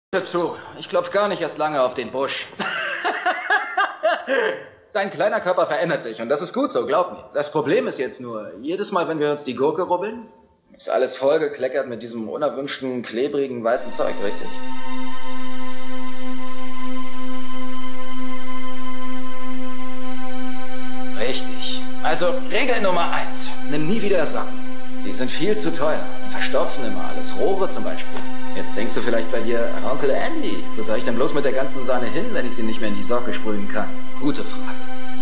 Hör zu, ich klopf gar nicht erst lange auf den Busch. Dein kleiner Körper verändert sich und das ist gut so, glaub mir. Das Problem ist jetzt nur, jedes Mal, wenn wir uns die Gurke rubbeln, ist alles vollgekleckert mit diesem unerwünschten, klebrigen, weißen Zeug, richtig? Richtig. Also, Regel Nummer 1. Nimm nie wieder Socken. Die sind viel zu teuer. Verstopfen immer alles. Rohre zum Beispiel. Jetzt denkst du vielleicht bei dir, Onkel Andy, wo soll ich denn bloß mit der ganzen Sahne hin, wenn ich sie nicht mehr in die Socke sprühen kann? Gute Frage.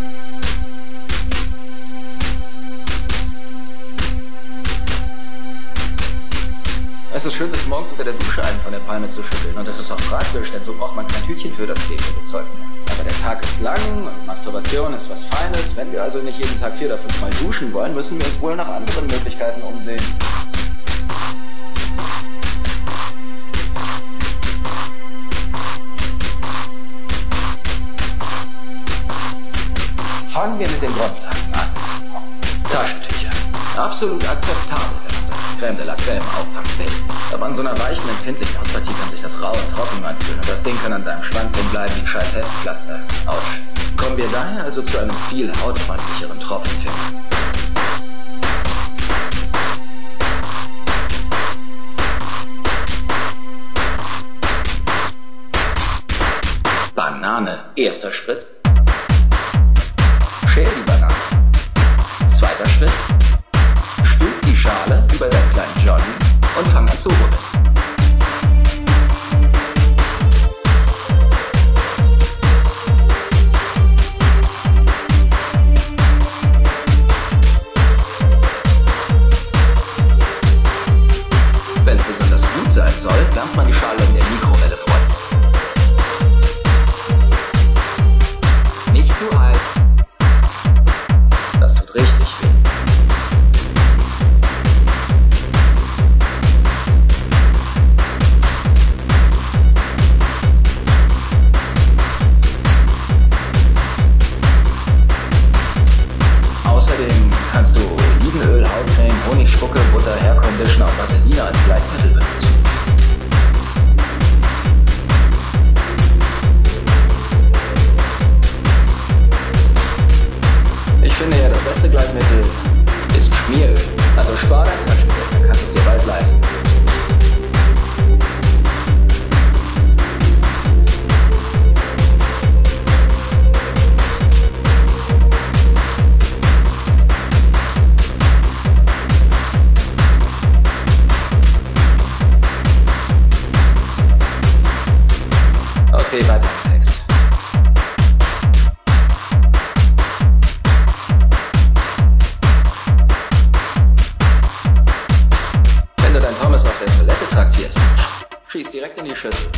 Es ist schön, sich morgens unter der Dusche einen von der Palme zu schütteln. Und das ist auch praktisch, denn so braucht man kein Hütchen für das klebende Zeug mehr. Aber der Tag ist lang und Masturbation ist was Feines. Wenn wir also nicht jeden Tag 4 oder 5 Mal duschen wollen, müssen wir uns wohl nach anderen Möglichkeiten umsehen. Fangen wir mit den Grundlagen an. Taschentücher. Absolut akzeptabel, wenn man so Crème de la Crème aufpacken will. Aber an so einer weichen, empfindlichen Hautpartie kann sich das rau und trocken anfühlen. Und das Ding kann an deinem Schwanz bleiben wie ein scheiß Heftpflaster. Autsch. Kommen wir daher also zu einem viel hautfreundlicheren Tropfenfilm. Banane. Erster Schritt. Schäl die Banane. Zweiter Schritt. Stülp die Schale über deinen kleinen Johnny und fang an zu rubbeln. Wenn es besonders gut sein soll, wärmt man die Schale in der Mikrowelle vor. Nicht zu heiß. Das tut richtig weh. Außerdem kannst du Olivenöl, Hautcreme, Honigspucke, Butter, Hairconditioner und Vaseline als Gleitmittel benutzen. Ich finde ja, das beste Gleitmittel ist Schmieröl. Also spar dein Taschengeld, dann kannst du es dir bald leisten. Okay, weiter im Text. Wenn du dein Thomas auf der Toilette traktierst, schieß direkt in die Schüssel.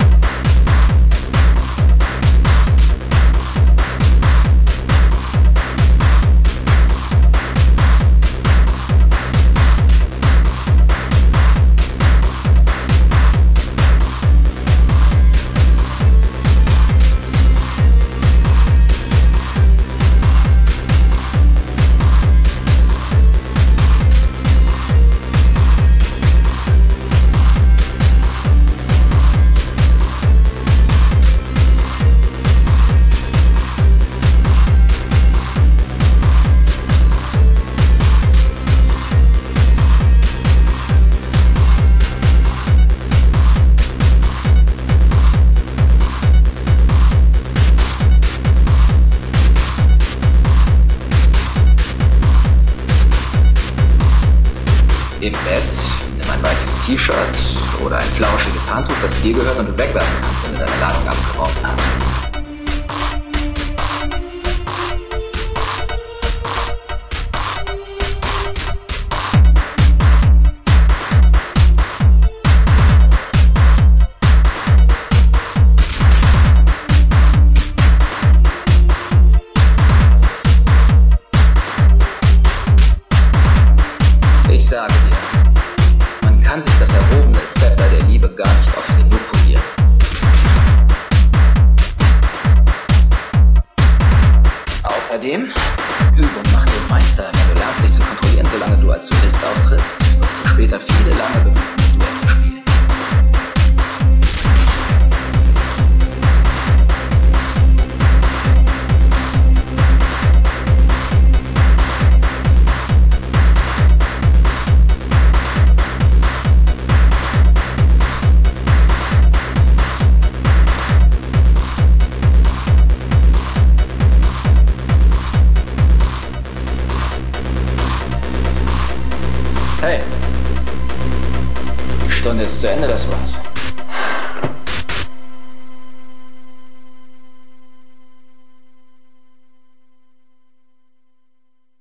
Im Bett, nimm ein weiches T-Shirt oder ein flauschiges Handtuch, das dir gehört und du wegwerfen kannst, wenn du deine Ladung abgeworfen hast. Ich sage dir, man kann sich das erhobene Zepter der Liebe gar nicht oft genug polieren. Außerdem, Übung macht den Meister. Wenn du lernst, dich zu kontrollieren, solange du als Solist auftrittst, wirst du später viele lange bemühen, Duette spielen. Stunde ist zu Ende, das war's.